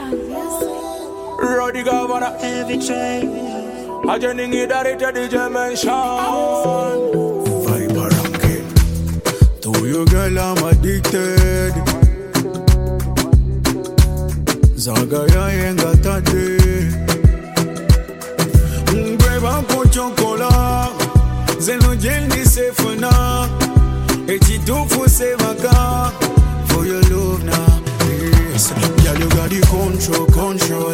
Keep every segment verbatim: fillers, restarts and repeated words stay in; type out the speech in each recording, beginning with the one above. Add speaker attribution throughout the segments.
Speaker 1: Roddy Governor.
Speaker 2: Every train.
Speaker 1: I just need that it D J mention.
Speaker 3: Vibe ranking. To you girl I'm addicted. Zagaya yenga tade. Mbeba po chocolat. Zeno jelly sefuna. Eti tofu se vaka. For your love now. Yes. Girl you got the control, control.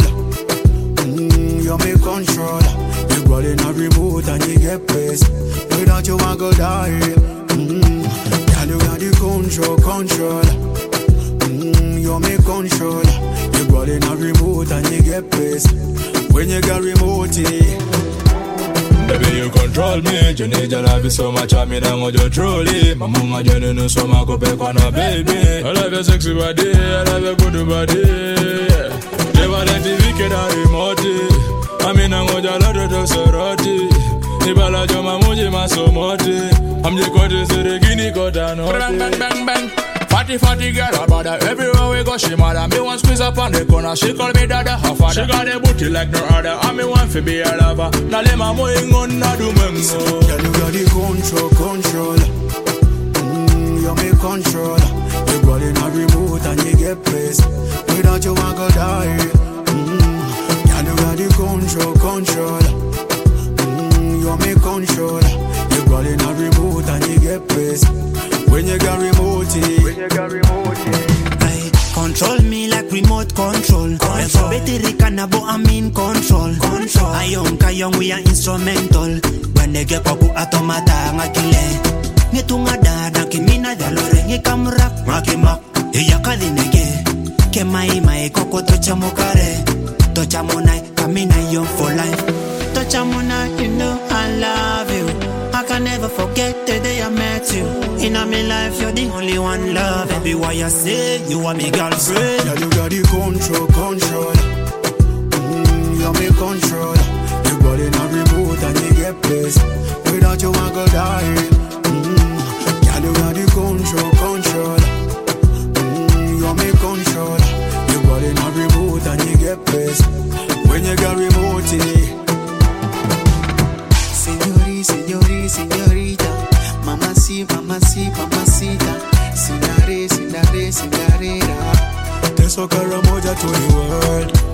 Speaker 3: Mm, you make control. You got in a remote and you get pissed. Without you I go die. Mm, girl you got the control, control. Mm, you make control. You got in a remote and you get pissed. When you got remote,
Speaker 1: baby, you control me. You need your love so much. I mean, I'm going to troll it. My mama, you know, so much. Go back on a baby. I love your sexy body. I love your good body. Never let the wicked and remote. I mean, I'm going to love you so rotty. Ibala Joma Muji Masomoti. I'm the quarter to the guinea got an bang, bang, bang, bang. Fatty, fatty girl, about her. Everywhere we go, she mad. Me one squeeze up on the corner. She call me dada, her father. She got a booty like no other. I me one fi be a lover. Now let my moving on, na do mengo.
Speaker 3: Girl, you got the control, control. Mm, you make control. You got in a remote and you get pissed. Without you, I go die. Mm, girl, you got the control, control. Mm, you make control. You got in a remote and you get pissed. When you got remote, when you got remote,
Speaker 2: I control me like remote control. Control. Better canabo, I'm in control. Control. I young, young, we are instrumental. When they get papu automata, ngakile. Ngetunga dada, kimina dalore, ngekamura, ngakima. Iya kali nege. Kemai mai koko tocha mokare. Tocha monai, kamina young for life. Tocha monai, you know I love you. I can never forget the day I met you. In my life, you're the only one love. Baby, why I say you are my girlfriend?
Speaker 3: Yeah, you got the control, control. Mm, you make control. You got in a remote and you get pissed. Without you, I go die. Mm, yeah, you got the control, control. Mm, you make control. You got in a remote and you get pissed. When you got remote,
Speaker 4: Señori, señori, señorita, mamacita, mamacita, mamacita, sinare, sinare, sinarera.
Speaker 3: Te soca moja to the world.